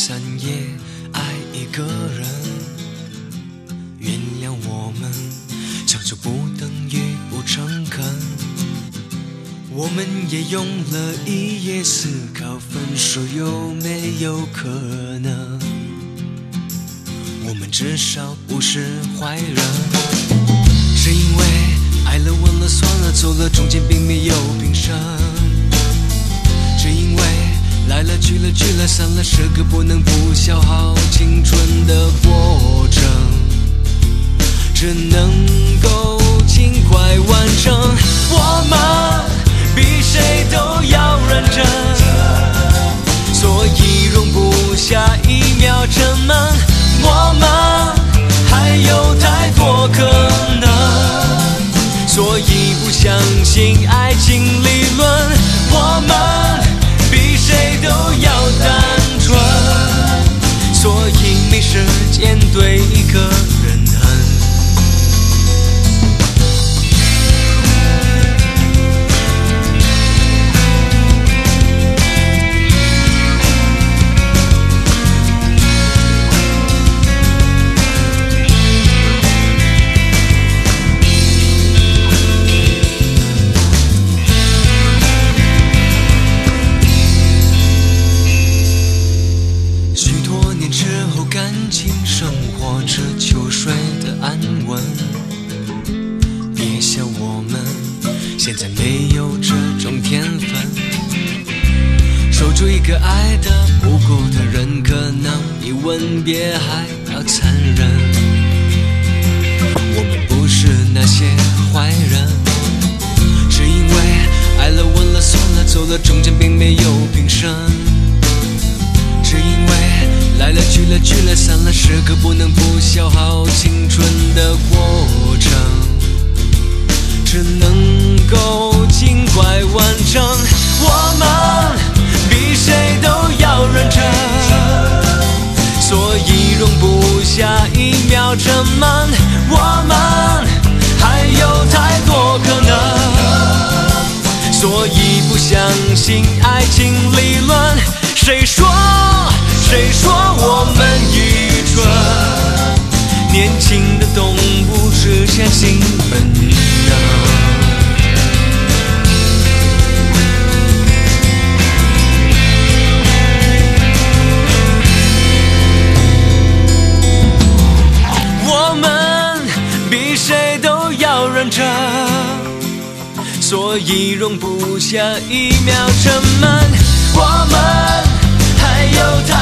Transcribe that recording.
散也爱一个人。原谅我们，相处不等于不诚恳。我们也用了一夜思考，分手有没有可能？我们至少不是坏人。是因为爱了问了算了走了，中间并没有平生。是因为来了去了聚了散了，是个不能不消耗青春的过程，只能够尽快完成。我们比谁都要认真，所以容不下一秒沉闷。我们还有太多可能，所以不相信爱情理论。我们比谁都要单纯，所以没时间对一个人恨。生活只求睡的安稳，别笑我们现在没有这种天分。守住一个爱的不够的人，可能比吻别还要残忍。我们不是那些坏人，是因为爱了问了算了走了，中间并没有平生。是因为来了去了聚了散了，是个不能不消耗青春的过程，只能够尽快完成。我们比谁都要认真，所以容不下一秒沉闷。我们还有太多可能，所以不相信爱情理论。谁说我们愚蠢？年轻的动物只相信本能。我们比谁都要认真，所以容不下一秒沉闷。我们还有